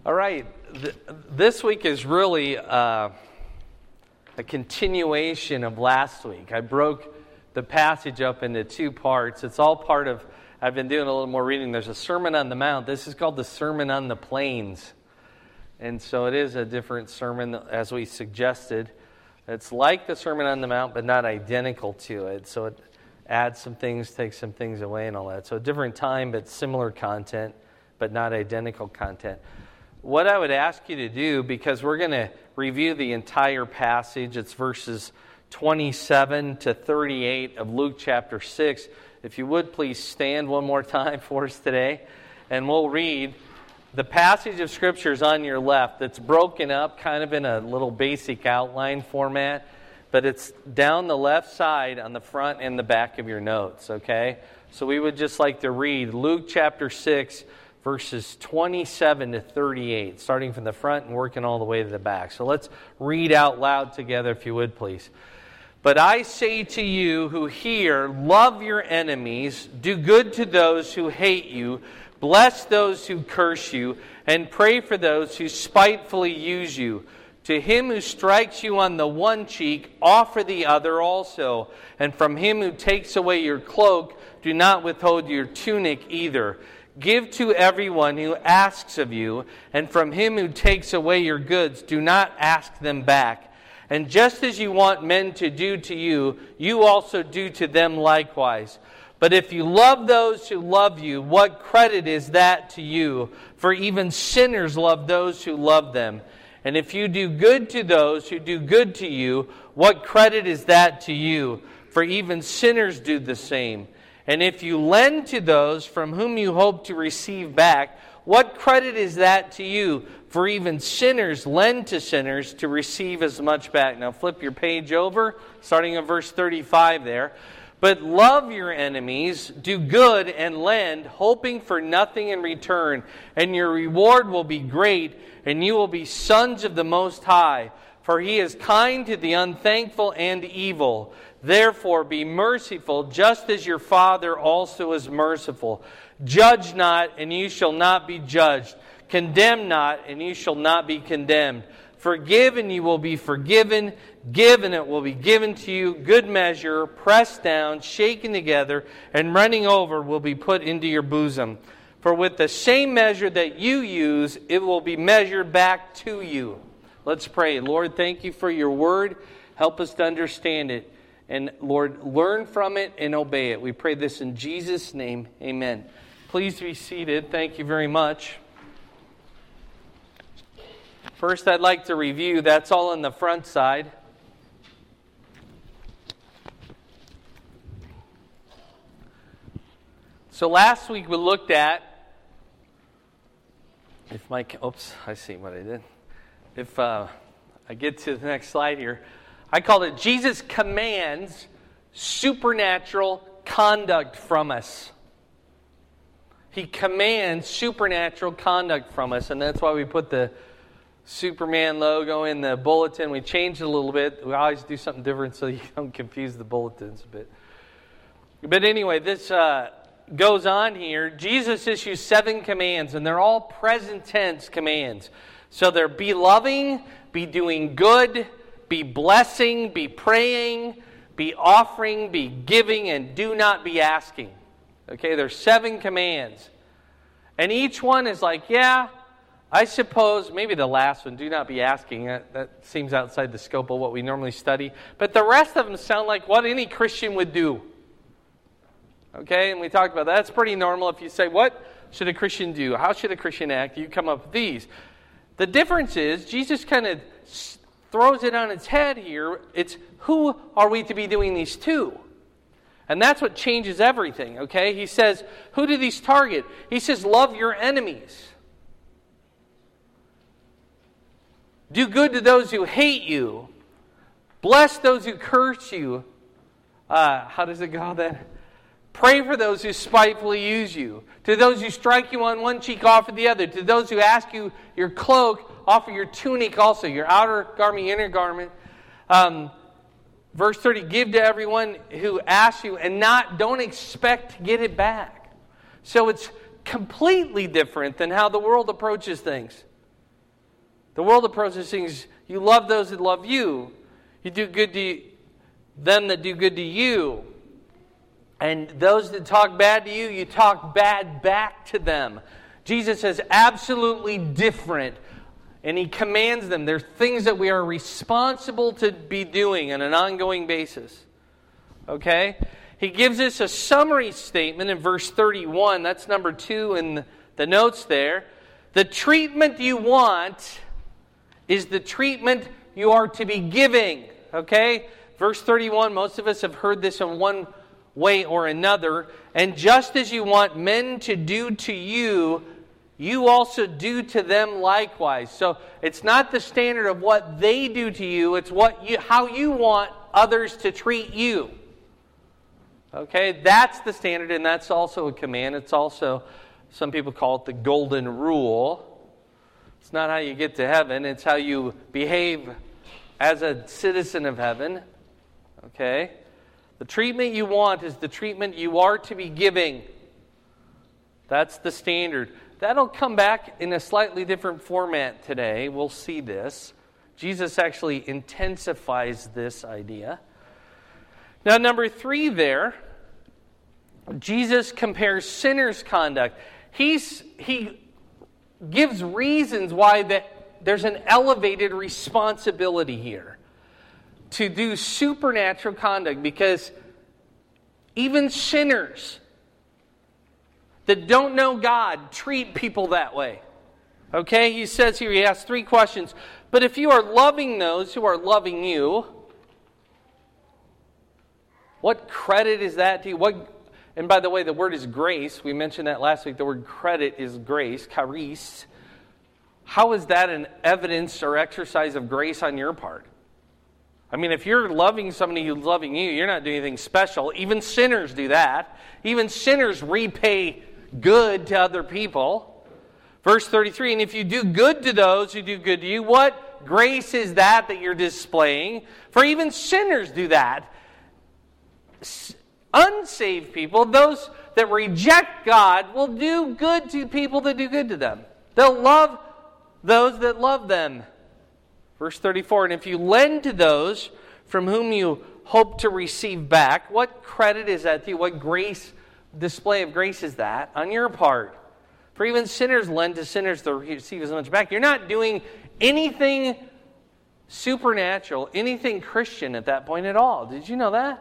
All right, this week is really a continuation of last week. I broke the passage up into two parts. It's all part of, I've been doing a little more reading. There's a Sermon on the Mount. This is called the Sermon on the Plains. And so it is a different sermon, as we suggested. It's like the Sermon on the Mount, but not identical to it. So it adds some things, takes some things away and all that. So a different time, but similar content, but not identical content. What I would ask you to do, because we're going to review the entire passage, it's verses 27 to 38 of Luke chapter 6. If you would please stand one more time for us today, and we'll read. The passage of Scripture is on your left. It's broken up kind of in a little basic outline format, but it's down the left side on the front and the back of your notes, okay? So we would just like to read Luke chapter 6, verses 27 to 38, starting from the front and working all the way to the back. So let's read out loud together, if you would, please. But I say to you who hear, love your enemies, do good to those who hate you, bless those who curse you, and pray for those who spitefully use you. To him who strikes you on the one cheek, offer the other also. And from him who takes away your cloak, do not withhold your tunic either. Give to everyone who asks of you, and from him who takes away your goods, do not ask them back. And just as you want men to do to you, you also do to them likewise. But if you love those who love you, what credit is that to you? For even sinners love those who love them. And if you do good to those who do good to you, what credit is that to you? For even sinners do the same. And if you lend to those from whom you hope to receive back, what credit is that to you? For even sinners lend to sinners to receive as much back. Now flip your page over, starting at verse 35 there. But love your enemies, do good and lend, hoping for nothing in return. And your reward will be great, and you will be sons of the Most High. For he is kind to the unthankful and evil. Therefore be merciful, just as your Father also is merciful. Judge not, and you shall not be judged. Condemn not, and you shall not be condemned. Forgive, and you will be forgiven. Give, and it will be given to you. Good measure, pressed down, shaken together, and running over will be put into your bosom. For with the same measure that you use, it will be measured back to you. Let's pray. Lord, thank you for your word. Help us to understand it. And Lord, learn from it and obey it. We pray this in Jesus' name. Amen. Please be seated. Thank you very much. First, I'd like to review. That's all on the front side. So last week we looked at, I see what I did. If I get to the next slide here, I called it Jesus commands supernatural conduct from us. He commands supernatural conduct from us, and that's why we put the Superman logo in the bulletin. We changed it a little bit. We always do something different so you don't confuse the bulletins a bit. But anyway, this goes on here. Jesus issues 7 commands, and they're all present tense commands. So they're be loving, be doing good, be blessing, be praying, be offering, be giving, and do not be asking. Okay, there's 7 commands. And each one is like, yeah, I suppose, maybe the last one, do not be asking. That seems outside the scope of what we normally study. But the rest of them sound like what any Christian would do. Okay, and we talked about that. That's pretty normal. If you say, what should a Christian do? How should a Christian act? You come up with these. The difference is, Jesus kind of throws it on its head here. It's, who are we to be doing these to? And that's what changes everything, okay? He says, who do these target? He says, love your enemies. Do good to those who hate you. Bless those who curse you. How does it go then? Pray for those who spitefully use you. To those who strike you on one cheek, offer the other. To those who ask you your cloak, offer your tunic also, your outer garment, inner garment. Verse 30, give to everyone who asks you, and don't expect to get it back. So it's completely different than how the world approaches things. The world approaches things, you love those that love you. You do good to them that do good to you. And those that talk bad to you, you talk bad back to them. Jesus is absolutely different. And He commands them. There's things that we are responsible to be doing on an ongoing basis. Okay? He gives us a summary statement in verse 31. That's number 2 in the notes there. The treatment you want is the treatment you are to be giving. Okay? Verse 31, most of us have heard this in one way or another. And just as you want men to do to you, you also do to them likewise. So it's not the standard of what they do to you, it's how you want others to treat you. Okay? That's the standard, and that's also a command. It's also, some people call it the golden rule. It's not how you get to heaven, it's how you behave as a citizen of heaven. Okay? The treatment you want is the treatment you are to be giving. That's the standard. That'll come back in a slightly different format today. We'll see this. Jesus actually intensifies this idea. Now, number 3 there, Jesus compares sinners' conduct. He gives reasons why there's an elevated responsibility here to do supernatural conduct, because even sinners that don't know God treat people that way. Okay, he says here, he asks 3 questions. But if you are loving those who are loving you, what credit is that to you? And by the way, the word is grace. We mentioned that last week. The word credit is grace, charis. How is that an evidence or exercise of grace on your part? I mean, if you're loving somebody who's loving you, you're not doing anything special. Even sinners do that. Even sinners repay good to other people. Verse 33, and if you do good to those who do good to you, what grace is that you're displaying? For even sinners do that. Unsaved people, those that reject God, will do good to people that do good to them. They'll love those that love them. Verse 34, and if you lend to those from whom you hope to receive back, what credit is that to you? What display of grace is that on your part? For even sinners lend to sinners to receive as much back. You're not doing anything supernatural, anything Christian at that point at all. Did you know that?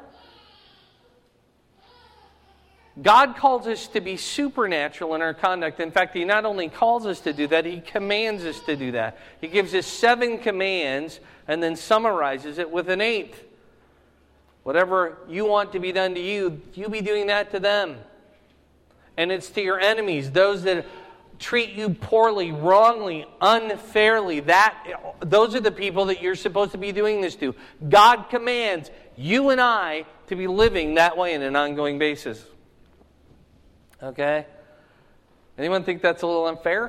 God calls us to be supernatural in our conduct. In fact, He not only calls us to do that, He commands us to do that. He gives us 7 commands and then summarizes it with an 8th. Whatever you want to be done to you, you be doing that to them. And it's to your enemies, those that treat you poorly, wrongly, unfairly. Those are the people that you're supposed to be doing this to. God commands you and I to be living that way on an ongoing basis. Okay? Anyone think that's a little unfair?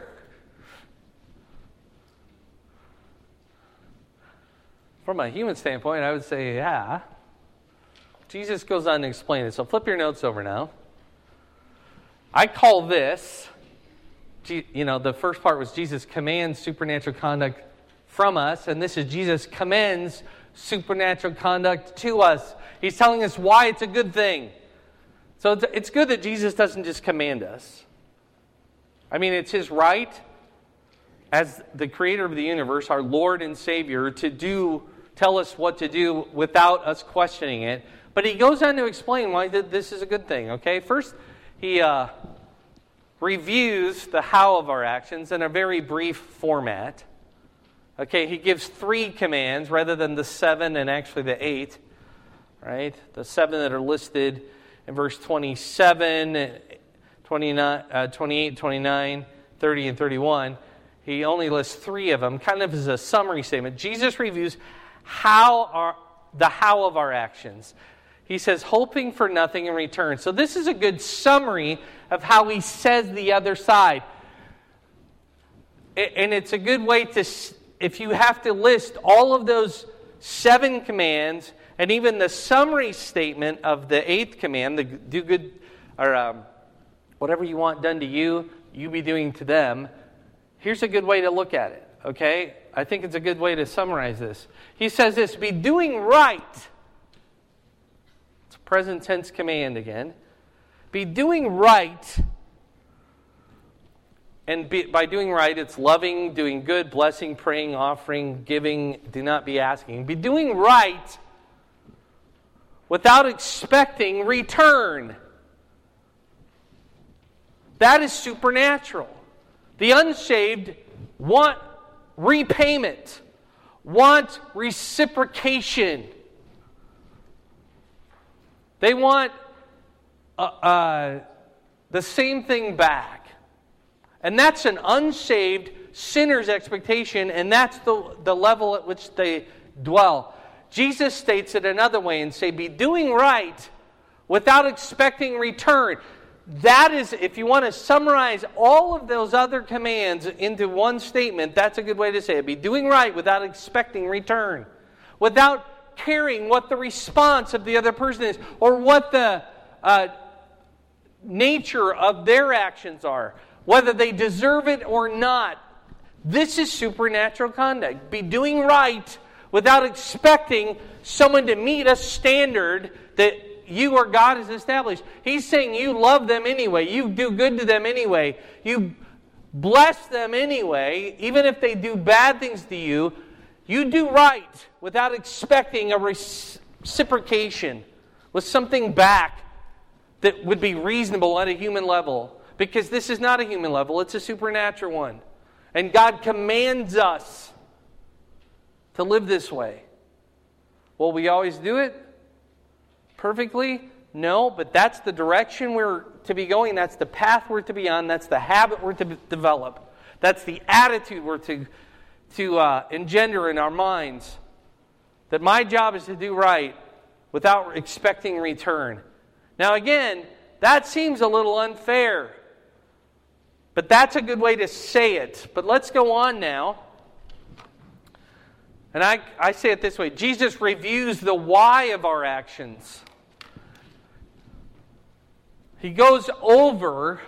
From a human standpoint, I would say, yeah. Jesus goes on to explain it. So flip your notes over now. I call this, the first part was Jesus commands supernatural conduct from us, and this is Jesus commends supernatural conduct to us. He's telling us why it's a good thing. So it's good that Jesus doesn't just command us. I mean, it's His right as the creator of the universe, our Lord and Savior, to tell us what to do without us questioning it. But He goes on to explain why this is a good thing. Okay, first He reviews the how of our actions in a very brief format. Okay, He gives 3 commands rather than the 7 and actually the 8. Right, the 7 that are listed in verse 27, 29, 28, 29, 30, and 31, He only lists 3 of them, kind of as a summary statement. Jesus reviews the how of our actions. He says, hoping for nothing in return. So this is a good summary of how He says the other side. And it's a good way to, if you have to list all of those 7 commands, and even the summary statement of the 8th command, the do good, or whatever you want done to you, you be doing to them. Here's a good way to look at it, okay? I think it's a good way to summarize this. He says this, be doing right. It's a present tense command again. Be doing right. And by doing right, it's loving, doing good, blessing, praying, offering, giving. Do not be asking. Be doing right without expecting return. That is supernatural. The unsaved want repayment, want reciprocation. They want the same thing back. And that's an unsaved sinner's expectation, and that's the level at which they dwell. Jesus states it another way and say, be doing right without expecting return. That is, if you want to summarize all of those other commands into one statement, that's a good way to say it. Be doing right without expecting return. Without caring what the response of the other person is, or what the nature of their actions are. Whether they deserve it or not. This is supernatural conduct. Be doing right without expecting someone to meet a standard that you or God has established. He's saying you love them anyway. You do good to them anyway. You bless them anyway. Even if they do bad things to you, you do right without expecting a reciprocation with something back that would be reasonable at a human level. Because this is not a human level, it's a supernatural one. And God commands us to live this way. Will we always do it perfectly? No, but that's the direction we're to be going. That's the path we're to be on. That's the habit we're to develop. That's the attitude we're to engender in our minds. That my job is to do right without expecting return. Now again, that seems a little unfair. But that's a good way to say it. But let's go on now. And I say it this way. Jesus reviews the why of our actions. He goes over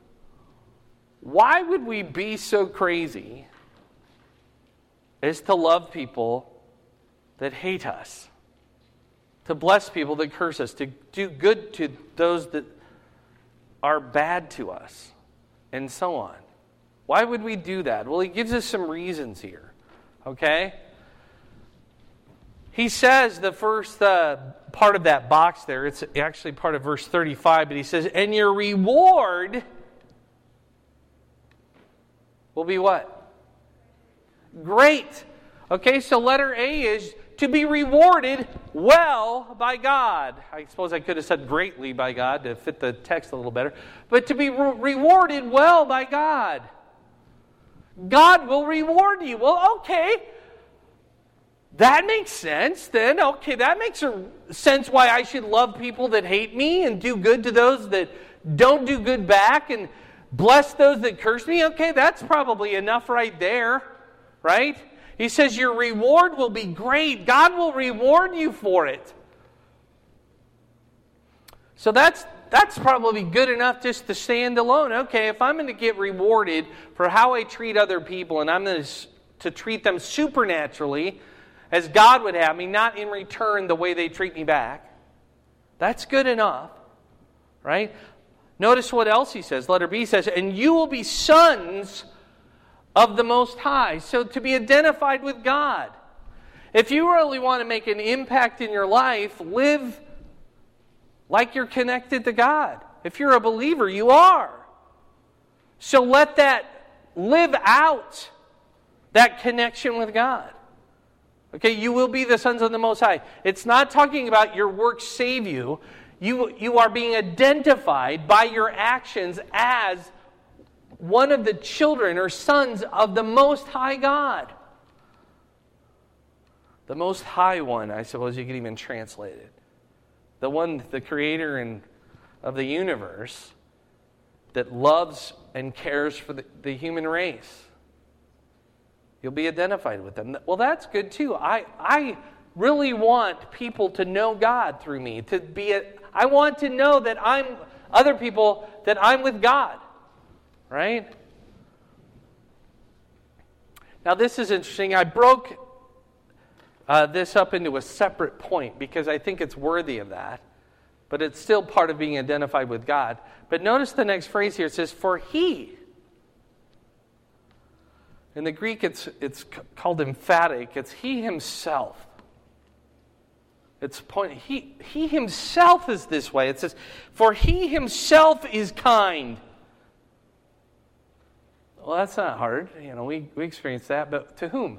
why would we be so crazy as to love people that hate us, to bless people that curse us, to do good to those that are bad to us, and so on. Why would we do that? Well, he gives us some reasons here. Okay? He says the first part of that box there, it's actually part of verse 35, but he says, and your reward will be what? Great. Okay, so letter A is to be rewarded well by God. I suppose I could have said greatly by God to fit the text a little better. But to be rewarded well by God. God will reward you. Well, okay. That makes sense then. Okay, that makes sense why I should love people that hate me and do good to those that don't do good back and bless those that curse me. Okay, that's probably enough right there. Right? He says your reward will be great. God will reward you for it. So that's probably good enough just to stand alone. Okay, if I'm going to get rewarded for how I treat other people and I'm going to treat them supernaturally as God would have me, not in return the way they treat me back, that's good enough. Right? Notice what else he says. Letter B says, and you will be sons of the Most High. So to be identified with God. If you really want to make an impact in your life, live like you're connected to God. If you're a believer, you are. So let that live out that connection with God. Okay, you will be the sons of the Most High. It's not talking about your works save you. You are being identified by your actions as one of the children or sons of the Most High God. The Most High One, I suppose you could even translate it. The one, the creator of the universe that loves and cares for the human race. You'll be identified with them. Well, that's good too. I really want people to know God through me. I want to know that other people that I'm with God. Right? Now this is interesting. I broke this up into a separate point because I think it's worthy of that. But it's still part of being identified with God. But notice the next phrase here. It says, for he. In the Greek, it's called emphatic. It's he himself. He himself is this way. It says, for he himself is kind. Well, that's not hard. We experience that. But to whom?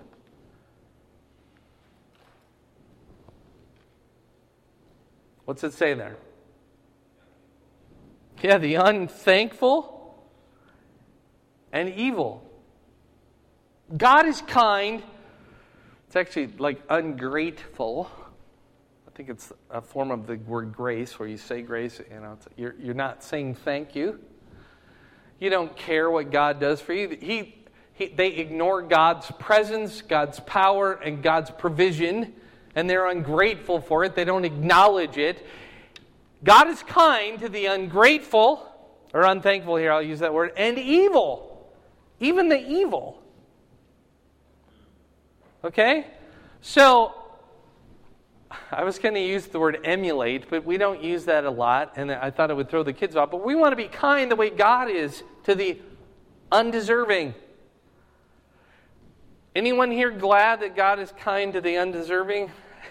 What's it say there? Yeah, the unthankful and evil. God is kind. It's actually like ungrateful. I think it's a form of the word grace, where you say grace. You're not saying thank you. You don't care what God does for you. They ignore God's presence, God's power, and God's provision, and they're ungrateful for it. They don't acknowledge it. God is kind to the ungrateful, or unthankful here, I'll use that word, and evil. Even the evil. Okay? So, I was going to use the word emulate, but we don't use that a lot, and I thought it would throw the kids off. But we want to be kind the way God is to the undeserving. Anyone here glad that God is kind to the undeserving?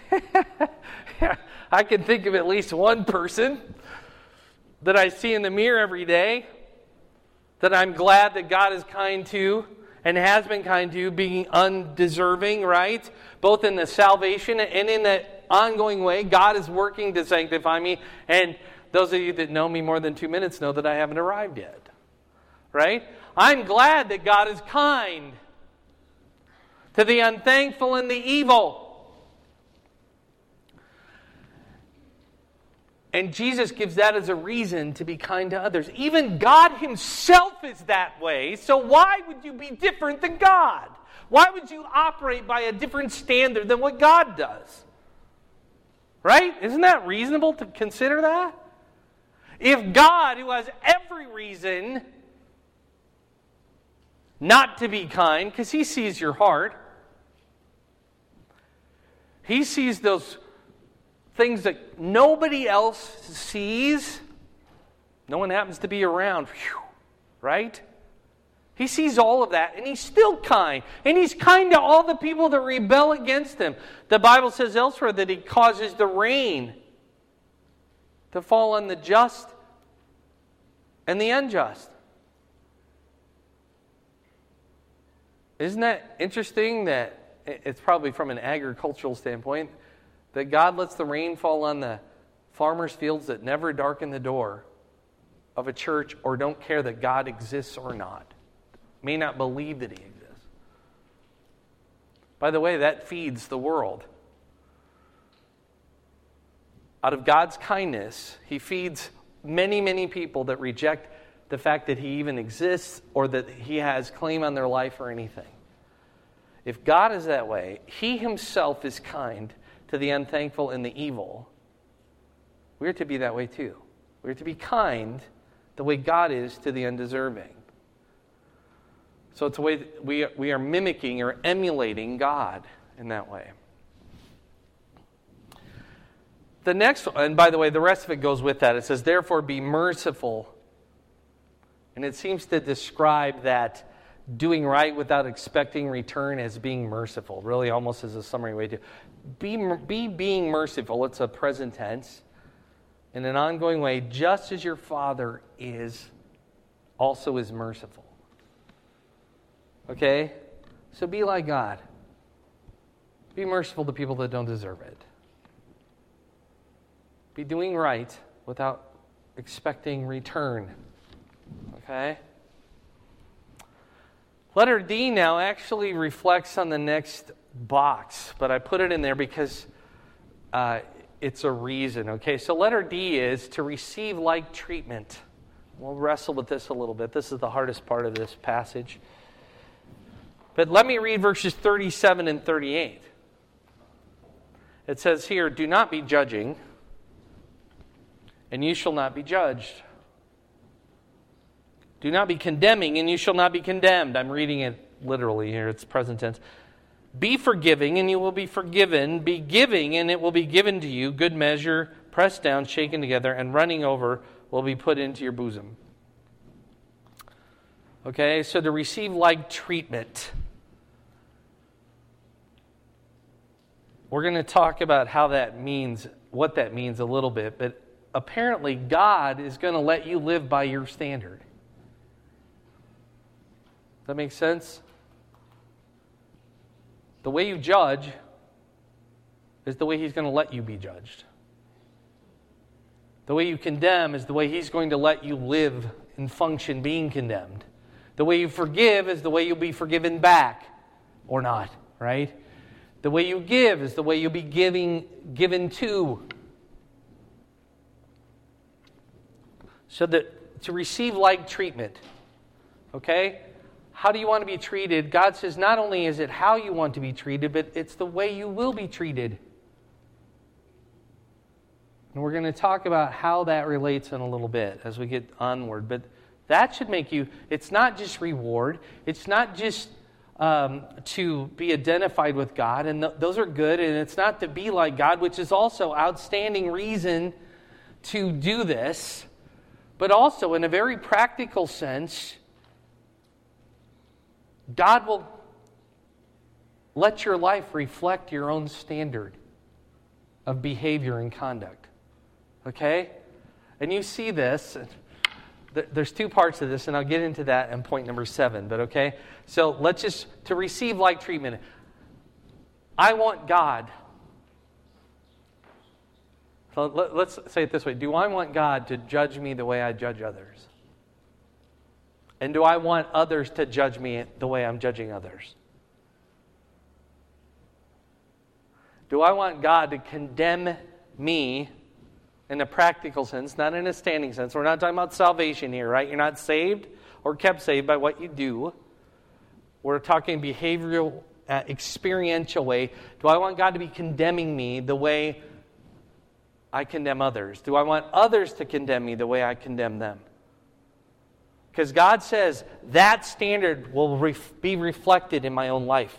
I can think of at least one person that I see in the mirror every day that I'm glad that God is kind to and has been kind to, being undeserving, right? Both in the salvation and in the ongoing way. God is working to sanctify me. And those of you that know me more than 2 minutes know that I haven't arrived yet, right? I'm glad that God is kind to the unthankful and the evil. And Jesus gives that as a reason to be kind to others. Even God himself is that way. So why would you be different than God? Why would you operate by a different standard than what God does? Right? Isn't that reasonable to consider that? If God, who has every reason not to be kind, because he sees your heart, he sees those things that nobody else sees. No one happens to be around. Whew, right? He sees all of that, and he's still kind. And he's kind to all the people that rebel against him. The Bible says elsewhere that he causes the rain to fall on the just and the unjust. Isn't that interesting that it's probably from an agricultural standpoint that God lets the rain fall on the farmers' fields that never darken the door of a church or don't care that God exists or not, may not believe that he exists. By the way, that feeds the world. Out of God's kindness, he feeds many, many people that reject the fact that he even exists or that he has claim on their life or anything. If God is that way, he himself is kind to the unthankful and the evil. We're to be that way too. We're to be kind the way God is to the undeserving. So it's a way that we are mimicking or emulating God in that way. The next one, and by the way, the rest of it goes with that. It says, therefore be merciful. And it seems to describe that doing right without expecting return as being merciful. Really almost as a summary way to be being merciful. It's a present tense. In an ongoing way, just as your Father also is merciful. Okay? So be like God. Be merciful to people that don't deserve it. Be doing right without expecting return. Okay? Letter D now actually reflects on the next box, but I put it in there because it's a reason. Okay, so letter D is to receive like treatment. We'll wrestle with this a little bit. This is the hardest part of this passage. But let me read verses 37 and 38. It says here, do not be judging, and you shall not be judged. Do not be condemning, and you shall not be condemned. I'm reading it literally here. It's present tense. Be forgiving, and you will be forgiven. Be giving, and it will be given to you. Good measure, pressed down, shaken together, and running over will be put into your bosom. Okay, so to receive like treatment. We're going to talk about how that means, what that means a little bit, but apparently God is going to let you live by your standard. Does that make sense? The way you judge is the way He's going to let you be judged. The way you condemn is the way He's going to let you live and function being condemned. The way you forgive is the way you'll be forgiven back, or not, right? The way you give is the way you'll be given to. So that to receive like treatment, okay? How do you want to be treated? God says not only is it how you want to be treated, but it's the way you will be treated. And we're going to talk about how that relates in a little bit as we get onward. But that should make you, it's not just reward. It's not just to be identified with God. And those are good. And it's not to be like God, which is also outstanding reason to do this. But also in a very practical sense, God will let your life reflect your own standard of behavior and conduct. Okay? And you see this. There's two parts of this, and I'll get into that in point number 7. But okay? So let's just, to receive like treatment. I want God. So let's say it this way. Do I want God to judge me the way I judge others? And do I want others to judge me the way I'm judging others? Do I want God to condemn me in a practical sense, not in a standing sense? We're not talking about salvation here, right? You're not saved or kept saved by what you do. We're talking behavioral, experiential way. Do I want God to be condemning me the way I condemn others? Do I want others to condemn me the way I condemn them? Because God says that standard will be reflected in my own life.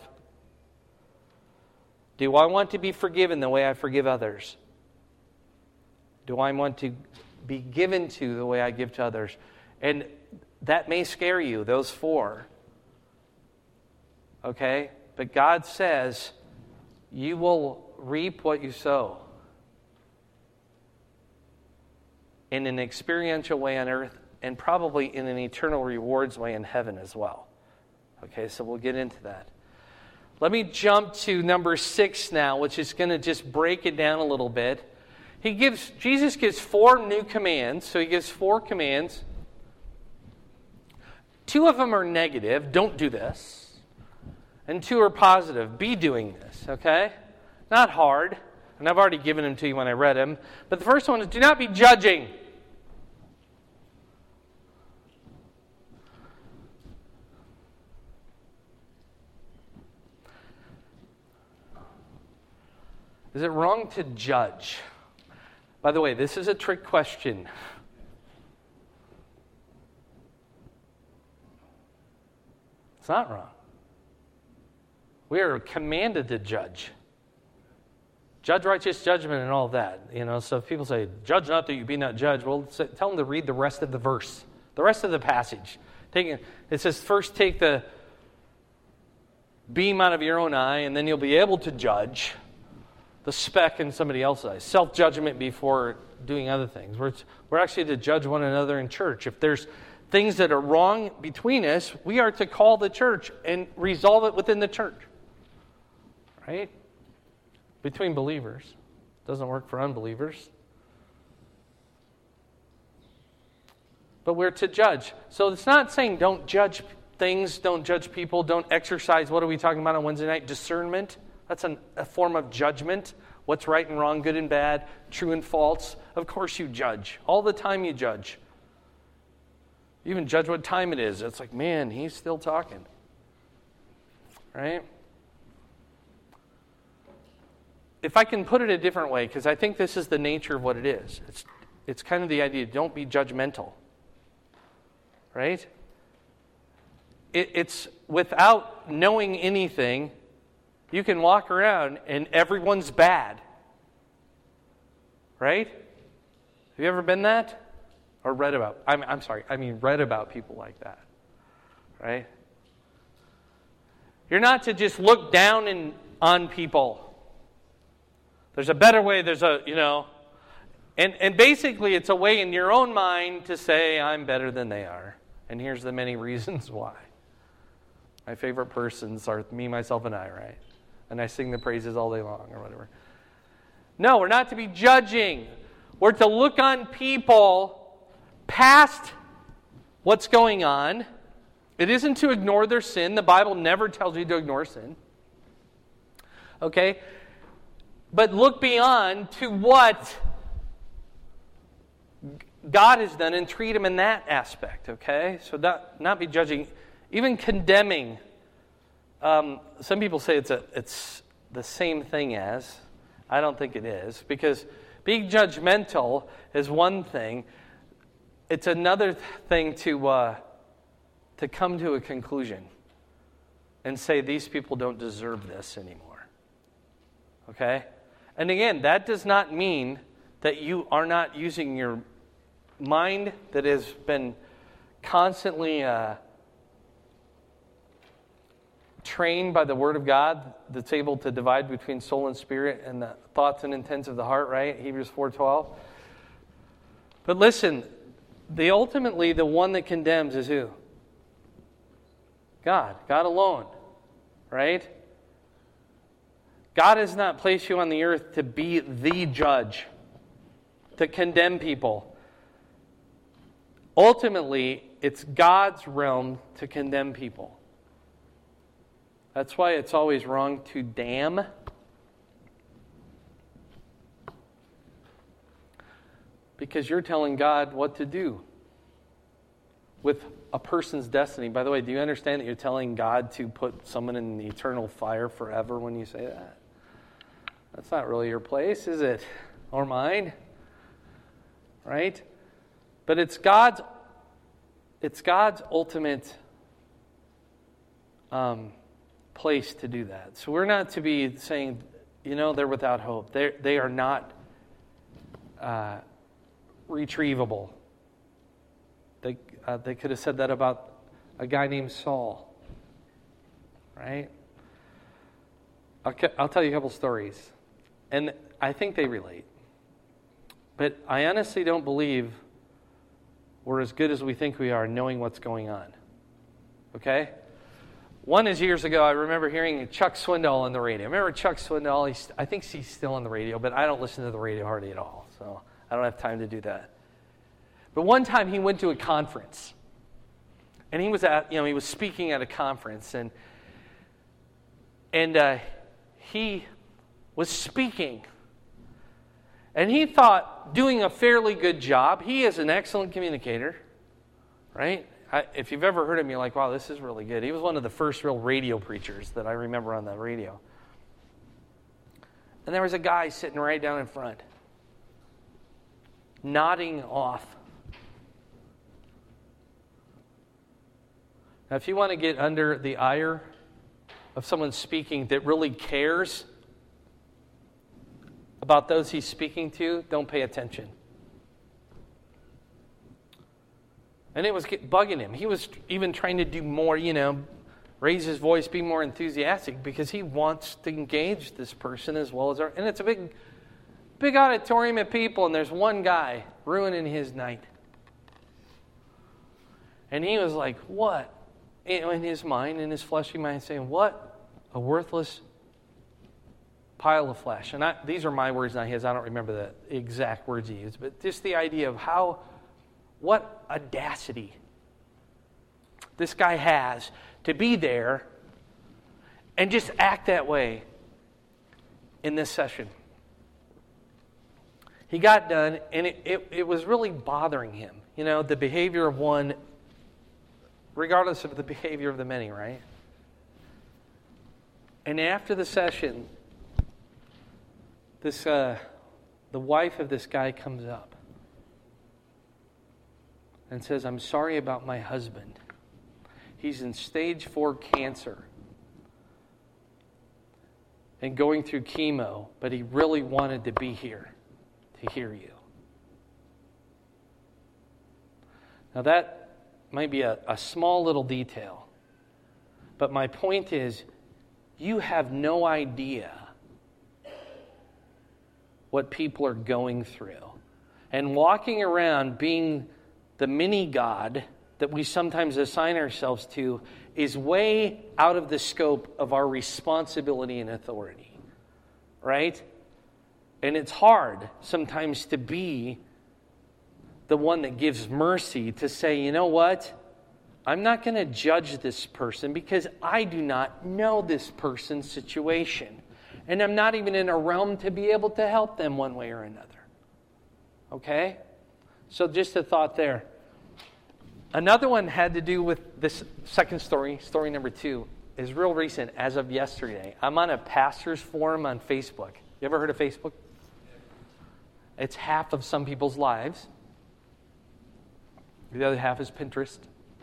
Do I want to be forgiven the way I forgive others? Do I want to be given to the way I give to others? And that may scare you, those 4. Okay? But God says you will reap what you sow. In an experiential way on earth, and probably in an eternal rewards way in heaven as well. Okay, so we'll get into that. Let me jump to number 6 now, which is going to just break it down a little bit. Jesus gives 4 new commands. So He gives 4 commands. 2 of them are negative, don't do this. And 2 are positive, be doing this, okay? Not hard, and I've already given them to you when I read them. But the first one is, do not be judging. Is it wrong to judge? By the way, this is a trick question. It's not wrong. We are commanded to judge. Judge righteous judgment and all that. So if people say, judge not that you be not judged, well, tell them to read the rest of the verse, the rest of the passage. It says, first take the beam out of your own eye, and then you'll be able to judge the speck in somebody else's eye. Self-judgment before doing other things. We're actually to judge one another in church. If there's things that are wrong between us, we are to call the church and resolve it within the church. Right? Between believers. Doesn't work for unbelievers. But we're to judge. So it's not saying don't judge things, don't judge people, don't exercise, what are we talking about on Wednesday night? Discernment. That's a form of judgment. What's right and wrong, good and bad, true and false. Of course you judge. All the time you judge. You even judge what time it is. It's like, man, he's still talking. Right? If I can put it a different way, because I think this is the nature of what it is. It's kind of the idea, don't be judgmental. Right? it's without knowing anything, you can walk around and everyone's bad. Right? Have you ever been that? Or read about? Read about people like that. Right? You're not to just look down on people. There's a better way, and basically it's a way in your own mind to say, I'm better than they are. And here's the many reasons why. My favorite persons are me, myself, and I, right? And I sing the praises all day long or whatever. No, we're not to be judging. We're to look on people past what's going on. It isn't to ignore their sin. The Bible never tells you to ignore sin. Okay? But look beyond to what God has done and treat them in that aspect. Okay? So not be judging, even condemning. Some people say it's the same thing as. I don't think it is, because being judgmental is one thing. It's another thing to come to a conclusion and say these people don't deserve this anymore. Okay? And again, that does not mean that you are not using your mind that has been constantly trained by the Word of God, that's able to divide between soul and spirit and the thoughts and intents of the heart, right? Hebrews 4:12. But listen, ultimately the one that condemns is who? God alone, right? God has not placed you on the earth to be the judge, to condemn people. Ultimately, it's God's realm to condemn people. That's why it's always wrong to damn. Because you're telling God what to do with a person's destiny. By the way, do you understand that you're telling God to put someone in the eternal fire forever when you say that? That's not really your place, is it? Or mine? Right? But it's God's ultimate place to do that. So we're not to be saying, they're without hope. They are not retrievable. They could have said that about a guy named Saul. Right? I'll tell you a couple stories. And I think they relate. But I honestly don't believe we're as good as we think we are knowing what's going on. Okay? One is years ago, I remember hearing Chuck Swindoll on the radio. Remember Chuck Swindoll? I think he's still on the radio, but I don't listen to the radio hardly at all. So I don't have time to do that. But one time he went to a conference. And he was he was speaking at a conference. And he was speaking. And he thought doing a fairly good job. He is an excellent communicator, right? If you've ever heard him, you're like, wow, this is really good. He was one of the first real radio preachers that I remember on the radio. And there was a guy sitting right down in front, nodding off. Now, if you want to get under the ire of someone speaking that really cares about those he's speaking to, don't pay attention. And it was bugging him. He was even trying to do more, raise his voice, be more enthusiastic, because he wants to engage this person as well as our. And it's a big auditorium of people, and there's one guy ruining his night. And he was like, what? In his mind, in his fleshy mind, saying, what a worthless pile of flesh. And these are my words, not his. I don't remember the exact words he used, but just the idea of what audacity this guy has to be there and just act that way in this session. He got done, and it was really bothering him. The behavior of one, regardless of the behavior of the many, right? And after the session, the wife of this guy comes up and says, I'm sorry about my husband. He's in stage 4 cancer and going through chemo, but he really wanted to be here to hear you. Now that might be a small little detail, but my point is, you have no idea what people are going through. And walking around being the mini-God that we sometimes assign ourselves to is way out of the scope of our responsibility and authority. Right? And it's hard sometimes to be the one that gives mercy, to say, you know what? I'm not going to judge this person because I do not know this person's situation. And I'm not even in a realm to be able to help them one way or another. Okay? So just a thought there. Another one had to do with this second story number 2, is real recent, as of yesterday. I'm on a pastor's forum on Facebook. You ever heard of Facebook? It's half of some people's lives. The other half is Pinterest.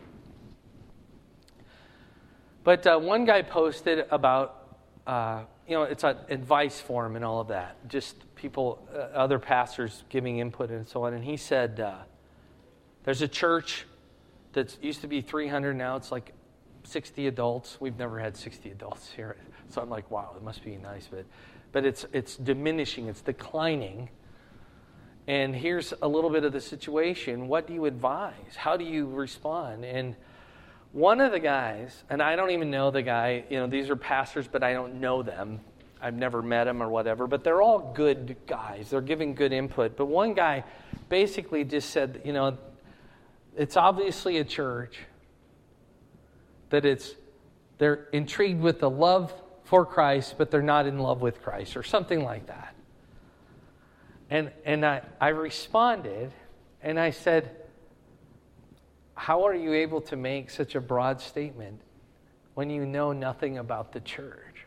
But one guy posted about, it's an advice forum and all of that. Just people, other pastors giving input and so on. And he said, there's a church that used to be 300, now it's like 60 adults. We've never had 60 adults here. So I'm like, wow, it must be nice. But it's diminishing, it's declining. And here's a little bit of the situation. What do you advise? How do you respond? And one of the guys, and I don't even know the guy, these are pastors, but I don't know them. I've never met them or whatever, but they're all good guys. They're giving good input. But one guy basically just said, it's obviously a church that they're intrigued with the love for Christ, but they're not in love with Christ, or something like that. And I responded, and I said, how are you able to make such a broad statement when you know nothing about the church?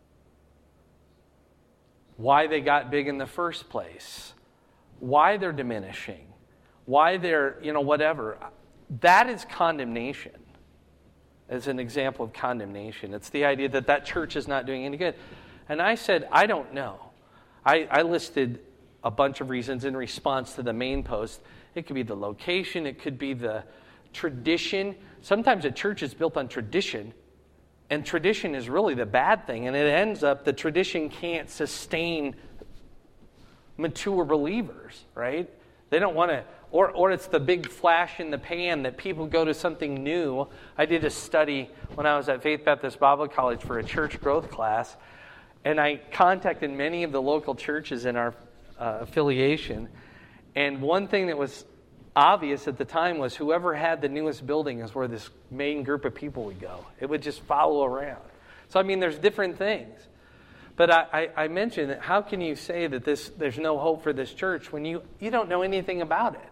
Why they got big in the first place? Why they're diminishing? Why they're, whatever. That is condemnation, as an example of condemnation. It's the idea that church is not doing any good. And I said, I don't know. I listed a bunch of reasons in response to the main post. It could be the location. It could be the tradition. Sometimes a church is built on tradition, and tradition is really the bad thing. And it ends up the tradition can't sustain mature believers, right? They don't want to, or it's the big flash in the pan that people go to something new. I did a study when I was at Faith Baptist Bible College for a church growth class, and I contacted many of the local churches in our affiliation. And one thing that was obvious at the time was whoever had the newest building is where this main group of people would go. It would just follow around. So, there's different things. But I mentioned that how can you say that there's no hope for this church when you don't know anything about it?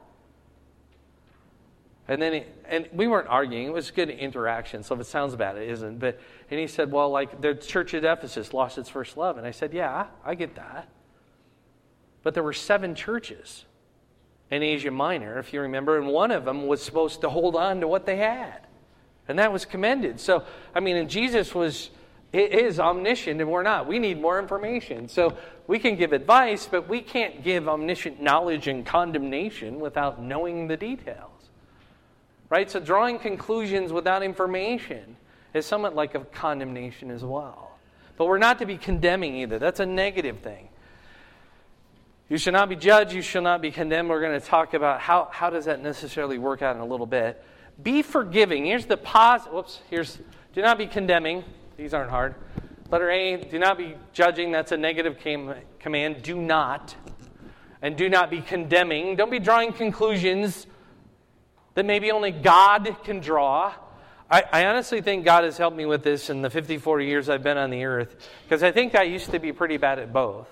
And we weren't arguing. It was good interaction. So if it sounds bad, it isn't. And he said, well, like the church at Ephesus lost its first love. And I said, yeah, I get that. But there were 7 churches in Asia Minor, if you remember, and one of them was supposed to hold on to what they had. And that was commended. So, and Jesus is omniscient, and we're not. We need more information. So we can give advice, but we can't give omniscient knowledge and condemnation without knowing the details. Right? So drawing conclusions without information is somewhat like a condemnation as well. But we're not to be condemning either. That's a negative thing. You shall not be judged, you shall not be condemned. We're going to talk about how does that necessarily work out in a little bit. Be forgiving. Here's the do not be condemning. These aren't hard. Letter A, do not be judging. That's a negative command. Do not. And do not be condemning. Don't be drawing conclusions that maybe only God can draw. I honestly think God has helped me with this in the 54 years I've been on the earth, because I think I used to be pretty bad at both.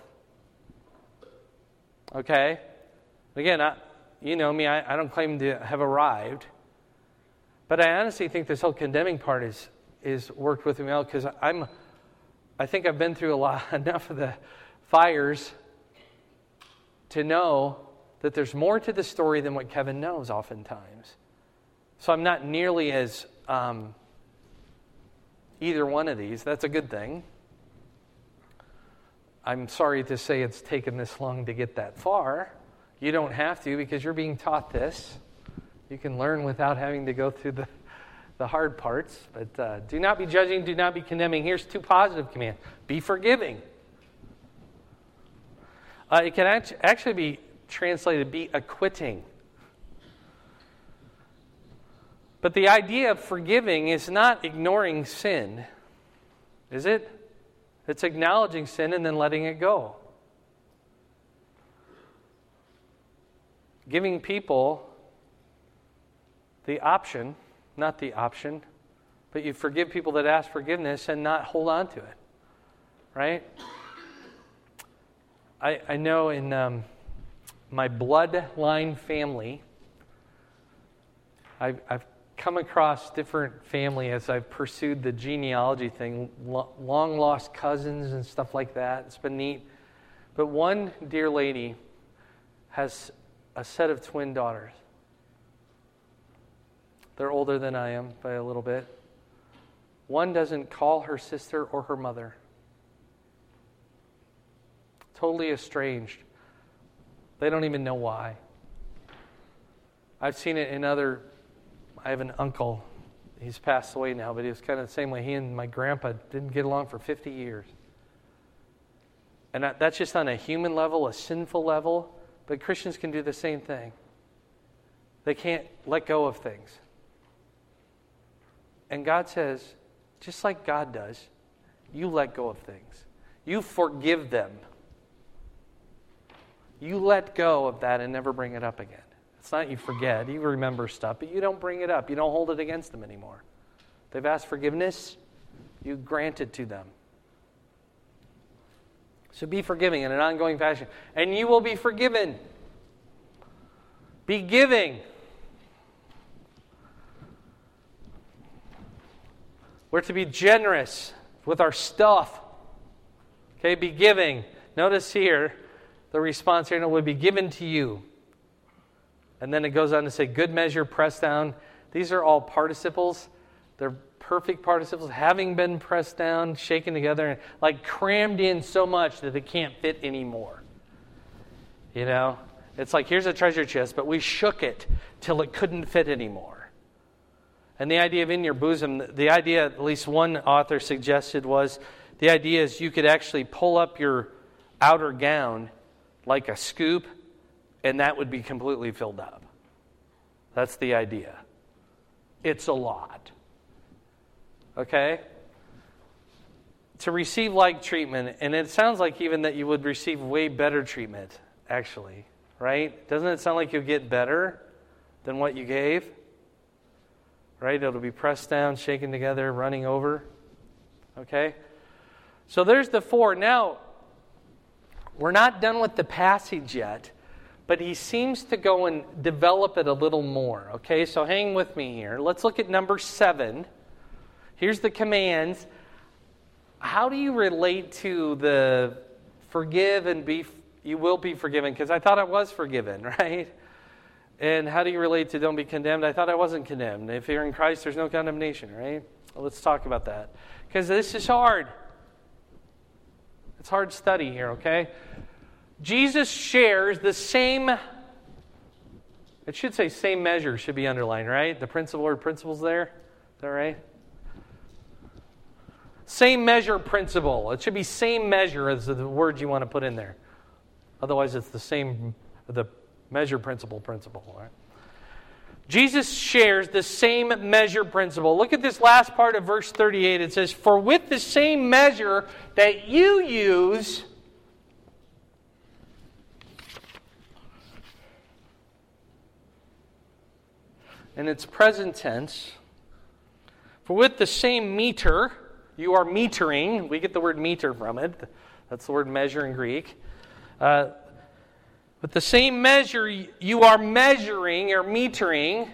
Okay? Again, you know me, I don't claim to have arrived. But I honestly think this whole condemning part is worked with me out, because I think I've been through enough of the fires to know that there's more to the story than what Kevin knows oftentimes. So I'm not nearly as either one of these. That's a good thing. I'm sorry to say it's taken this long to get that far. You don't have to because you're being taught this. You can learn without having to go through the hard parts. But do not be judging, do not be condemning. Here's 2 positive commands. Be forgiving. It can actually be translated, be acquitting. But the idea of forgiving is not ignoring sin, is it? It's acknowledging sin and then letting it go. Giving people the option, not the option, but you forgive people that ask forgiveness and not hold on to it. Right? I know in my bloodline family, I've come across different family as I've pursued the genealogy thing, long lost cousins and stuff like that. It's been neat. But one dear lady has a set of twin daughters. They're older than I am by a little bit. One doesn't call her sister or her mother. Totally estranged. They don't even know why. I've seen it in I have an uncle. He's passed away now, but he was kind of the same way. He and my grandpa didn't get along for 50 years. And that's just on a human level, a sinful level. But Christians can do the same thing. They can't let go of things. And God says, just like God does, you let go of things. You forgive them. You let go of that and never bring it up again. It's not you forget. You remember stuff, but you don't bring it up. You don't hold it against them anymore. They've asked forgiveness. You grant it to them. So be forgiving in an ongoing fashion. And you will be forgiven. Be giving. We're to be generous with our stuff. Okay, be giving. Notice here, the response here would be given to you. And then it goes on to say, good measure, pressed down. These are all participles. They're perfect participles, having been pressed down, shaken together, and like crammed in so much that it can't fit anymore. You know? It's like, here's a treasure chest, but we shook it till it couldn't fit anymore. And the idea of in your bosom, the idea, at least one author suggested, was the idea is you could actually pull up your outer gown like a scoop, and that would be completely filled up. That's the idea. It's a lot. Okay? To receive like treatment, and it sounds like even that you would receive way better treatment, actually. Right? Doesn't it sound like you'll get better than what you gave? Right? It'll be pressed down, shaken together, running over. Okay? So there's the 4. Now, we're not done with the passage yet, but he seems to go and develop it a little more. Okay? So hang with me here. Let's look at number 7. Here's the commands. How do you relate to the forgive and you will be forgiven? Because I thought I was forgiven, right? And how do you relate to don't be condemned? I thought I wasn't condemned. If you're in Christ, there's no condemnation, right? Well, let's talk about that. Because this is hard. It's hard study here, okay? Jesus shares the same, it should say same measure, should be underlined, right? The word principle's there. Is that right? Same measure principle. It should be same measure as the word you want to put in there. Otherwise, it's the measure principle. Right? Jesus shares the same measure principle. Look at this last part of verse 38. It says, for with the same measure that you use, and it's present tense, for with the same meter, you are metering. We get the word meter from it. That's the word measure in Greek. With the same measure you are measuring or metering,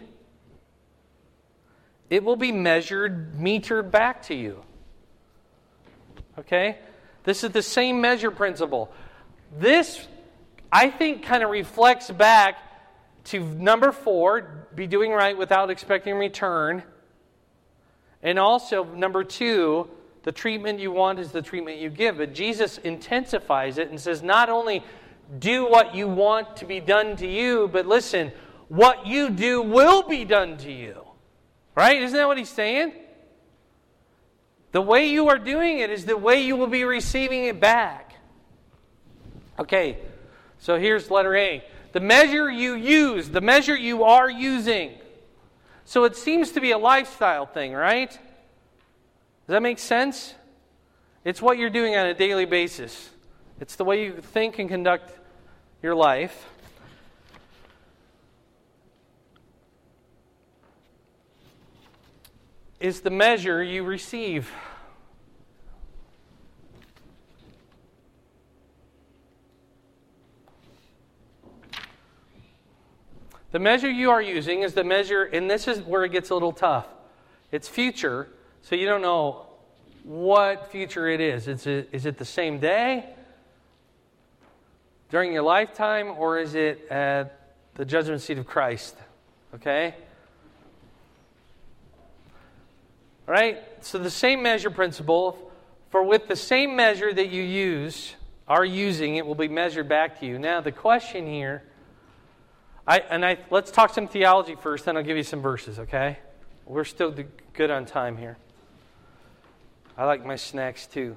it will be metered back to you. Okay? This is the same measure principle. This, I think, kind of reflects back to number 4, be doing right without expecting return. And also, number 2, the treatment you want is the treatment you give. But Jesus intensifies it and says, not only do what you want to be done to you, but listen, what you do will be done to you. Right? Isn't that what he's saying? The way you are doing it is the way you will be receiving it back. Okay, so here's letter A. The measure you use, the measure you are using. So it seems to be a lifestyle thing, right? Does that make sense? It's what you're doing on a daily basis. It's the way you think and conduct your life. Is the measure you receive. The measure you are using is the measure, and this is where it gets a little tough. It's future, so you don't know what future it is. Is it the same day, during your lifetime, or is it at the judgment seat of Christ? Okay? All right? So the same measure principle, for with the same measure that you are using, it will be measured back to you. Now the question here, let's talk some theology first, then I'll give you some verses, okay? We're still good on time here. I like my snacks too.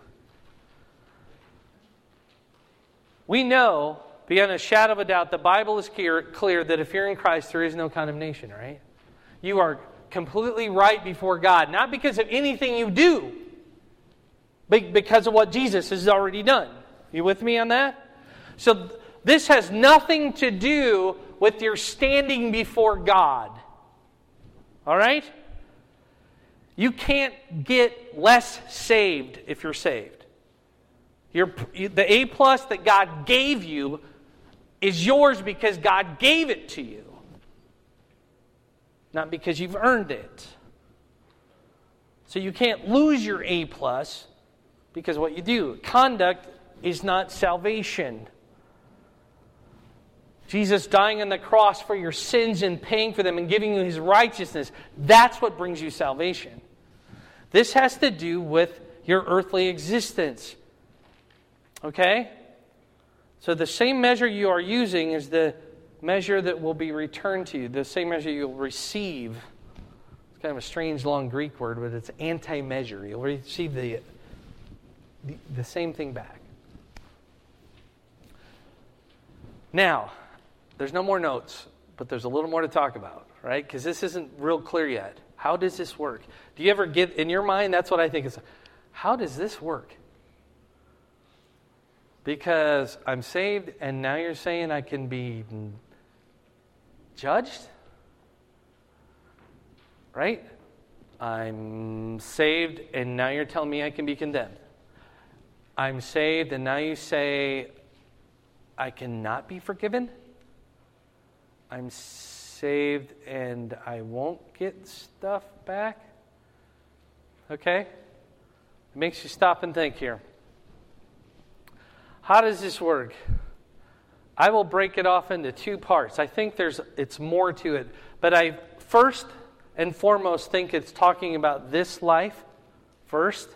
We know, beyond a shadow of a doubt, the Bible is clear that if you're in Christ, there is no condemnation, right? You are completely right before God, not because of anything you do, but because of what Jesus has already done. You with me on that? So this has nothing to do with your standing before God. All right? You can't get less saved if you're saved. The A+ that God gave you is yours because God gave it to you, not because you've earned it. So you can't lose your A+ because of what you do. Conduct is not salvation. Jesus dying on the cross for your sins and paying for them and giving you His righteousness, that's what brings you salvation. This has to do with your earthly existence. Okay? So the same measure you are using is the measure that will be returned to you, the same measure you'll receive. It's kind of a strange long Greek word, but it's anti-measure. You'll receive the same thing back. Now, there's no more notes, but there's a little more to talk about, right? Because this isn't real clear yet. How does this work? Do you ever get, in your mind, that's what I think is, how does this work? Because I'm saved, and now you're saying I can be judged? Right? I'm saved, and now you're telling me I can be condemned. I'm saved, and now you say I cannot be forgiven? I'm saved and I won't get stuff back? Okay? It makes you stop and think here. How does this work? I will break it off into 2 parts. I think it's more to it. But I first and foremost think it's talking about this life first.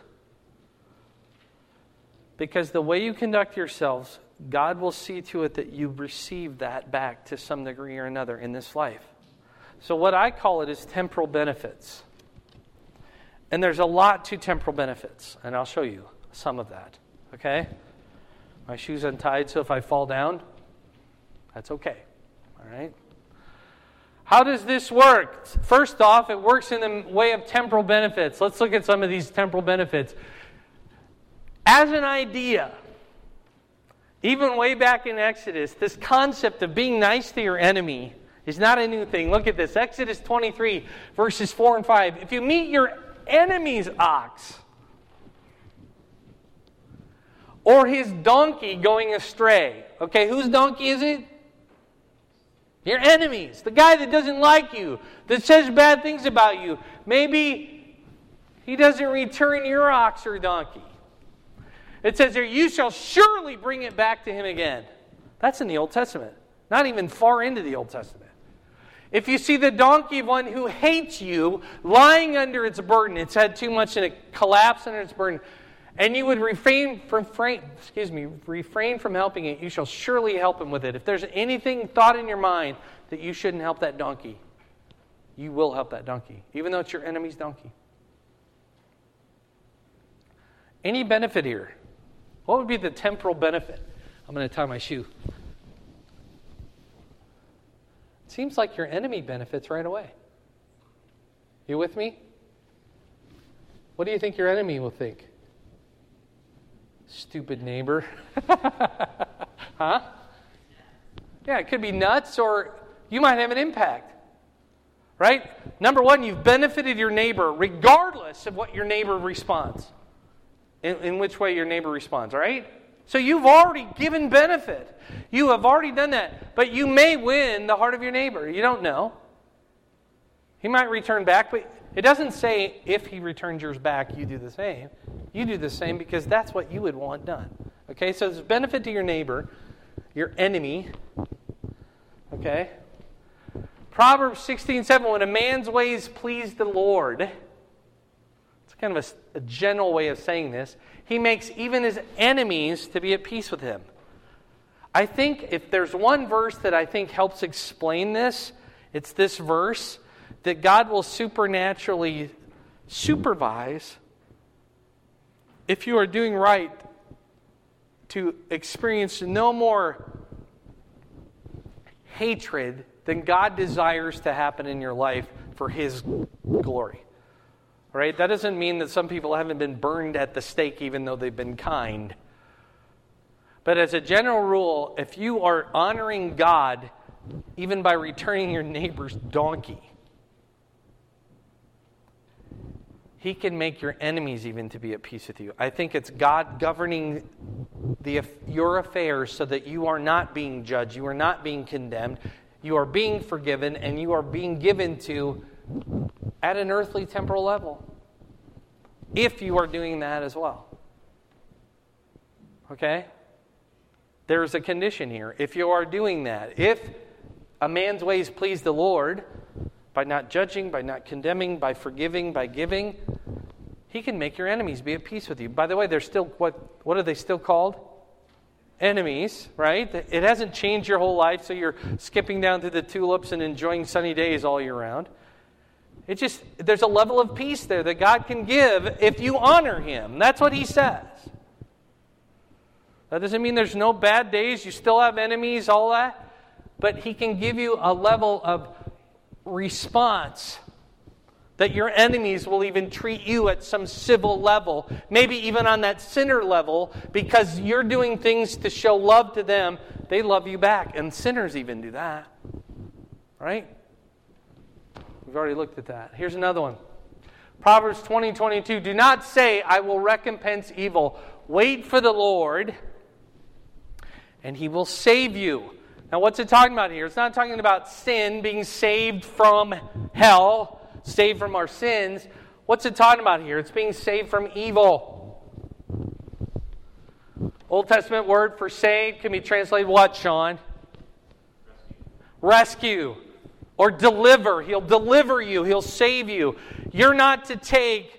Because the way you conduct yourselves, God will see to it that you receive that back to some degree or another in this life. So what I call it is temporal benefits. And there's a lot to temporal benefits. And I'll show you some of that. Okay? My shoe's untied, so if I fall down, that's okay. All right? How does this work? First off, it works in the way of temporal benefits. Let's look at some of these temporal benefits. As an idea, even way back in Exodus, this concept of being nice to your enemy is not a new thing. Look at this. Exodus 23, verses 4 and 5. If you meet your enemy's ox or his donkey going astray. Okay, whose donkey is it? Your enemies. The guy that doesn't like you, that says bad things about you. Maybe he doesn't return your ox or donkey. It says there, you shall surely bring it back to him again. That's in the Old Testament. Not even far into the Old Testament. If you see the donkey of one who hates you lying under its burden, it's had too much and it collapsed under its burden, and you would refrain from helping it, you shall surely help him with it. If there's anything thought in your mind that you shouldn't help that donkey, you will help that donkey, even though it's your enemy's donkey. Any benefit here? What would be the temporal benefit? I'm going to tie my shoe. It seems like your enemy benefits right away. You with me? What do you think your enemy will think? Stupid neighbor. Huh? Yeah, it could be nuts, or you might have an impact. Right? Number one, you've benefited your neighbor regardless of what your neighbor responds. In which way your neighbor responds, right? So you've already given benefit. You have already done that. But you may win the heart of your neighbor. You don't know. He might return back, but it doesn't say if he returns yours back, you do the same. You do the same because that's what you would want done. Okay, so there's benefit to your neighbor, your enemy. Okay? Proverbs 16:7, when a man's ways please the Lord, it's kind of a general way of saying this, he makes even his enemies to be at peace with him. I think if there's one verse that I think helps explain this, it's this verse, that God will supernaturally supervise, if you are doing right, to experience no more hatred than God desires to happen in your life for His glory. All right? That doesn't mean that some people haven't been burned at the stake even though they've been kind. But as a general rule, if you are honoring God even by returning your neighbor's donkey, He can make your enemies even to be at peace with you. I think it's God governing your affairs so that you are not being judged, you are not being condemned, you are being forgiven, and you are being given to at an earthly temporal level. If you are doing that as well. Okay? There's a condition here. If you are doing that, if a man's ways please the Lord, by not judging, by not condemning, by forgiving, by giving, He can make your enemies be at peace with you. By the way, they're still, what are they still called? Enemies, right? It hasn't changed your whole life, so you're skipping down through the tulips and enjoying sunny days all year round. There's a level of peace there that God can give if you honor Him. That's what He says. That doesn't mean there's no bad days. You still have enemies, all that. But He can give you a level of response that your enemies will even treat you at some civil level, maybe even on that sinner level, because you're doing things to show love to them. They love you back, and sinners even do that. Right? We've already looked at that. Here's another one. Proverbs 20:22. Do not say, I will recompense evil. Wait for the Lord, and He will save you. Now, what's it talking about here? It's not talking about sin, being saved from hell, saved from our sins. What's it talking about here? It's being saved from evil. Old Testament word for saved can be translated what, Sean? Rescue. Or deliver. He'll deliver you. He'll save you. You're not to take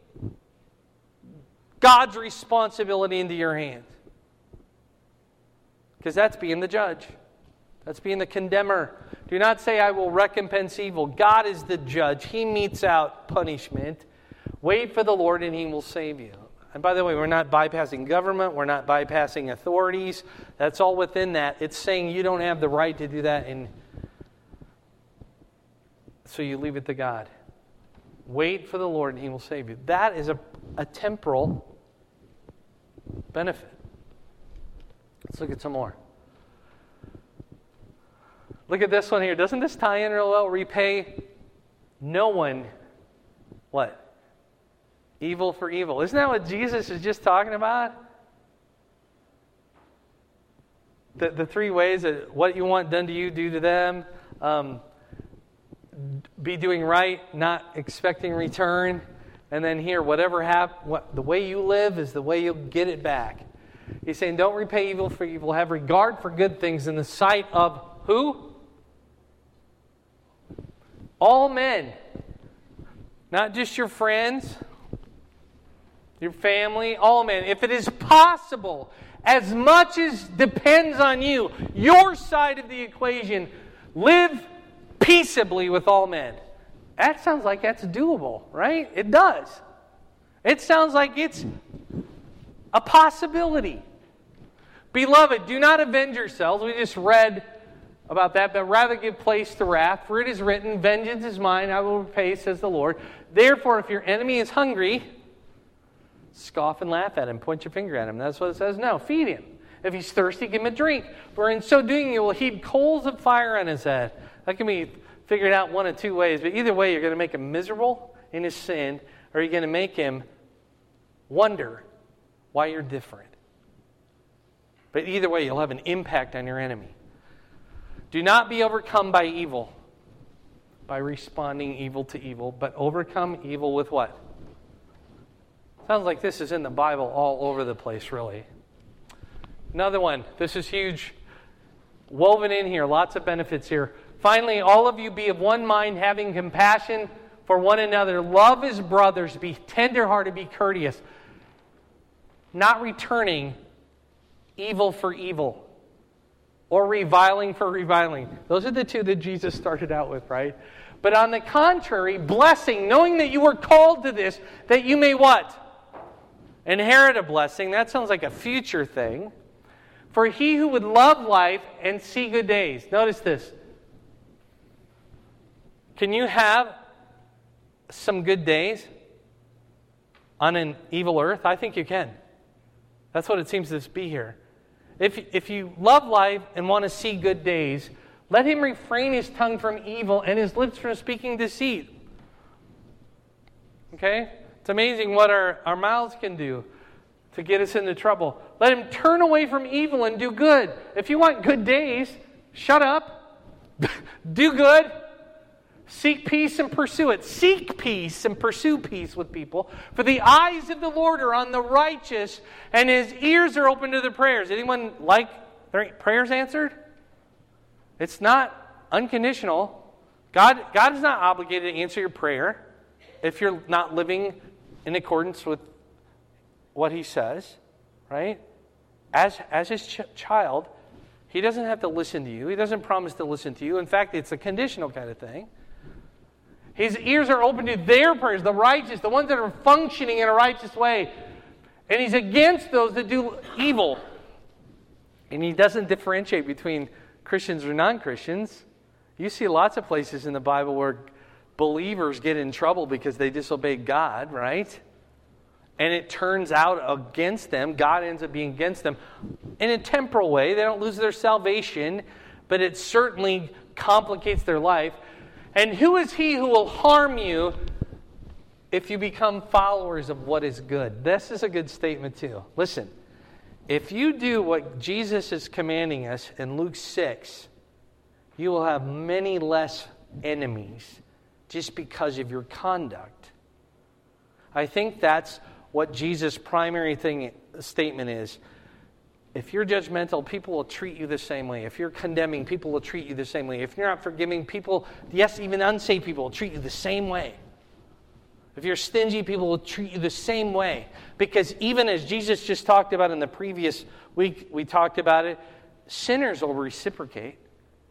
God's responsibility into your hands. Because that's being the judge. That's being the condemner. Do not say, I will recompense evil. God is the judge. He metes out punishment. Wait for the Lord and He will save you. And by the way, we're not bypassing government. We're not bypassing authorities. That's all within that. It's saying you don't have the right to do that, and so you leave it to God. Wait for the Lord and He will save you. That is a temporal benefit. Let's look at some more. Look at this one here. Doesn't this tie in real well? Repay no one, what? Evil for evil. Isn't that what Jesus is just talking about? The three ways that what you want done to you, do to them. Be doing right, not expecting return. And then here, whatever happens, the way you live is the way you'll get it back. He's saying, don't repay evil for evil. Have regard for good things in the sight of who? All men. Not just your friends, your family, all men. If it is possible, as much as depends on you, your side of the equation, live peaceably with all men. That sounds like that's doable, right? It does. It sounds like it's a possibility. Beloved, do not avenge yourselves. We just read about that, but rather give place to wrath. For it is written, vengeance is mine, I will repay, says the Lord. Therefore, if your enemy is hungry, scoff and laugh at him, point your finger at him. That's what it says. No, feed him. If he's thirsty, give him a drink. For in so doing, you will heap coals of fire on his head. That can be figured out one of two ways, but either way, you're going to make him miserable in his sin, or you're going to make him wonder why you're different. But either way, you'll have an impact on your enemy. Do not be overcome by evil, by responding evil to evil, but overcome evil with what? Sounds like this is in the Bible all over the place, really. Another one. This is huge. Woven in here. Lots of benefits here. Finally, all of you be of one mind, having compassion for one another. Love as brothers. Be tenderhearted. Be courteous. Not returning evil for evil. Or reviling for reviling. Those are the two that Jesus started out with, right? But on the contrary, blessing, knowing that you were called to this, that you may what? Inherit a blessing. That sounds like a future thing. For he who would love life and see good days. Notice this. Can you have some good days on an evil earth? I think you can. That's what it seems to be here. If you love life and want to see good days, let him refrain his tongue from evil and his lips from speaking deceit. Okay? It's amazing what our mouths can do to get us into trouble. Let him turn away from evil and do good. If you want good days, shut up. Do good. Seek peace and pursue it. Seek peace and pursue peace with people. For the eyes of the Lord are on the righteous, and his ears are open to their prayers. Anyone like their prayers answered? It's not unconditional. God is not obligated to answer your prayer if you're not living in accordance with what he says, right? As his child, he doesn't have to listen to you. He doesn't promise to listen to you. In fact, it's a conditional kind of thing. His ears are open to their prayers, the righteous, the ones that are functioning in a righteous way. And he's against those that do evil. And he doesn't differentiate between Christians or non-Christians. You see lots of places in the Bible where believers get in trouble because they disobey God, right? And it turns out against them. God ends up being against them in a temporal way. They don't lose their salvation, but it certainly complicates their life. And who is he who will harm you if you become followers of what is good? This is a good statement too. Listen, if you do what Jesus is commanding us in Luke 6, you will have many less enemies just because of your conduct. I think that's what Jesus' primary statement is. If you're judgmental, people will treat you the same way. If you're condemning, people will treat you the same way. If you're not forgiving, people, yes, even unsaved people will treat you the same way. If you're stingy, people will treat you the same way. Because even as Jesus just talked about in the previous week, we talked about it, sinners will reciprocate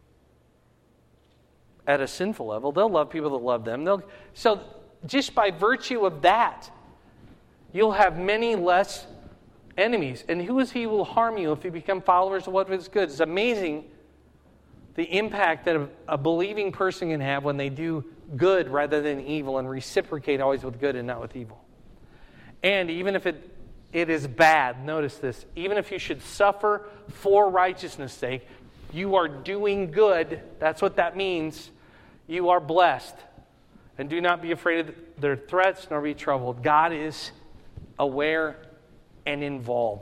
at a sinful level. They'll love people that love them. So just by virtue of that, you'll have many less enemies. And who is he who will harm you if you become followers of what is good? It's amazing the impact that a believing person can have when they do good rather than evil and reciprocate always with good and not with evil. And even if it is bad, notice this, even if you should suffer for righteousness' sake, you are doing good. That's what that means. You are blessed. And do not be afraid of their threats nor be troubled. God is aware and involved.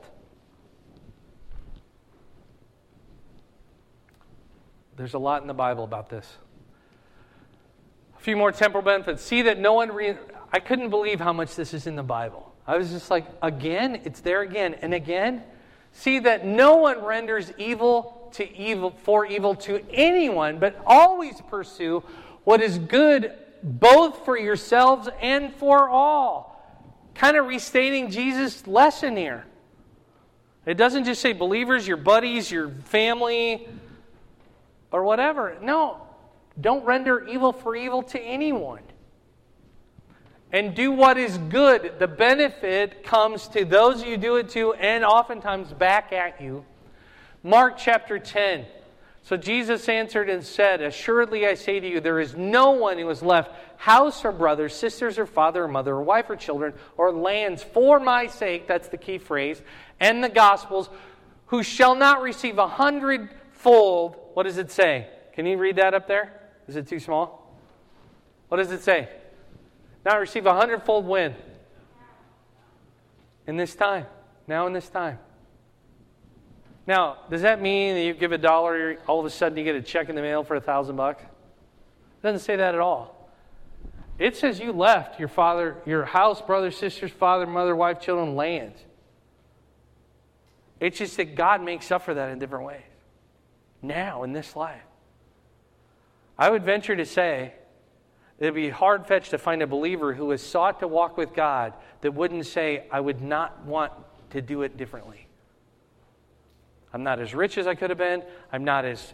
There's a lot in the Bible about this. A few more temporal benefits. See that no one... I couldn't believe how much this is in the Bible. I was just like, again? It's there again and again? See that no one renders evil for evil to anyone, but always pursue what is good both for yourselves and for all. Kind of restating Jesus' lesson here. It doesn't just say believers, your buddies, your family, or whatever. No, don't render evil for evil to anyone. And do what is good. The benefit comes to those you do it to and oftentimes back at you. Mark chapter 10. So Jesus answered and said, assuredly I say to you, there is no one who has left house or brothers, sisters or father or mother or wife or children or lands for my sake, that's the key phrase, and the Gospels, who shall not receive 100-fold. What does it say? Can you read that up there? Is it too small? What does it say? Not receive 100-fold when? In this time. Now in this time. Now, does that mean that you give $1, all of a sudden you get a check in the mail for $1,000? It doesn't say that at all. It says you left your father, your house, brothers, sisters, father, mother, wife, children, lands. It's just that God makes up for that in different ways. Now, in this life. I would venture to say it would be hard-fetched to find a believer who has sought to walk with God that wouldn't say, I would not want to do it differently. I'm not as rich as I could have been. I'm not as,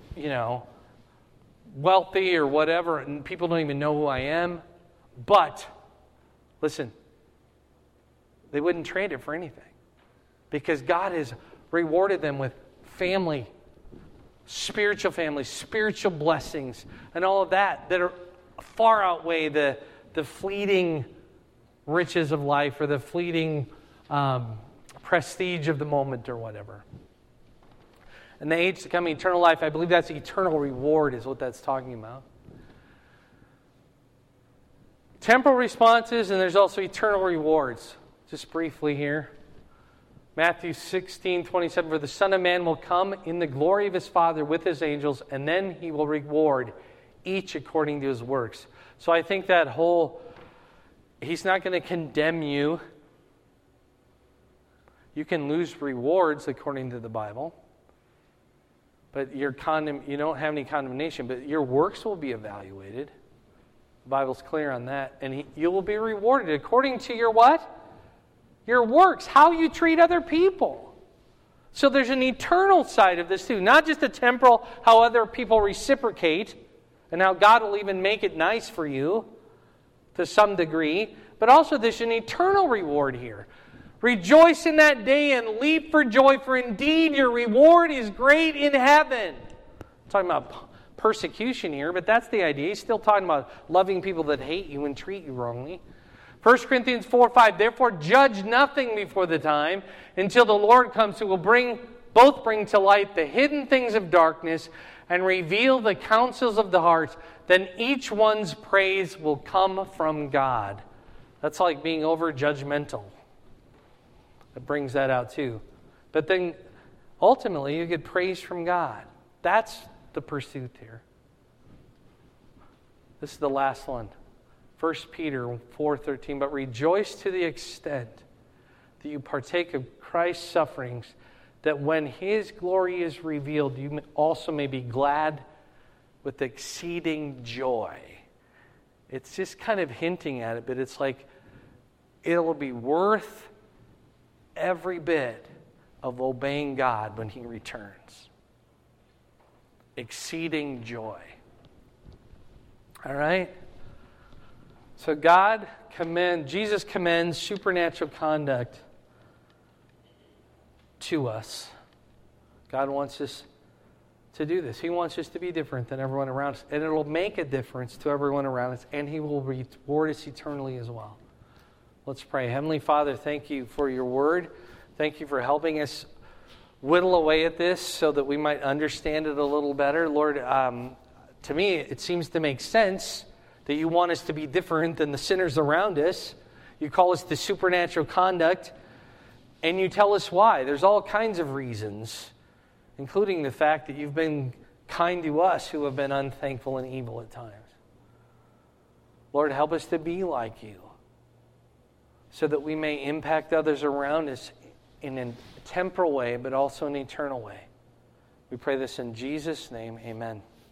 wealthy or whatever, and people don't even know who I am. But, listen, they wouldn't trade it for anything. Because God has rewarded them with family, spiritual blessings, and all of that are far outweigh the fleeting riches of life or the fleeting prestige of the moment or whatever. And the age to come, eternal life, I believe that's eternal reward is what that's talking about. Temporal responses, and there's also eternal rewards. Just briefly here. Matthew 16:27, for the Son of Man will come in the glory of his Father with his angels, and then he will reward each according to his works. So I think that he's not going to condemn you. You can lose rewards according to the Bible. But you don't have any condemnation, but your works will be evaluated. The Bible's clear on that. And you will be rewarded according to your what? Your works, how you treat other people. So there's an eternal side of this too. Not just a temporal, how other people reciprocate, and how God will even make it nice for you to some degree. But also there's an eternal reward here. Rejoice in that day and leap for joy, for indeed your reward is great in heaven. I'm talking about persecution here, but that's the idea. He's still talking about loving people that hate you and treat you wrongly. 1 Corinthians 4:5, therefore judge nothing before the time until the Lord comes, who will bring to light the hidden things of darkness and reveal the counsels of the heart. Then each one's praise will come from God. That's like being over judgmental. It brings that out too. But then ultimately you get praise from God. That's the pursuit here. This is the last one. 1 Peter 4:13, but rejoice to the extent that you partake of Christ's sufferings, that when his glory is revealed, you also may be glad with exceeding joy. It's just kind of hinting at it, but it's like it'll be worth every bit of obeying God when he returns. Exceeding joy. All right? So Jesus commends supernatural conduct to us. God wants us to do this. He wants us to be different than everyone around us. And it'll make a difference to everyone around us. And he will reward us eternally as well. Let's pray. Heavenly Father, thank you for your word. Thank you for helping us whittle away at this so that we might understand it a little better. Lord, to me, it seems to make sense that you want us to be different than the sinners around us. You call us to supernatural conduct, and you tell us why. There's all kinds of reasons, including the fact that you've been kind to us who have been unthankful and evil at times. Lord, help us to be like you so that we may impact others around us in a temporal way, but also an eternal way. We pray this in Jesus' name. Amen.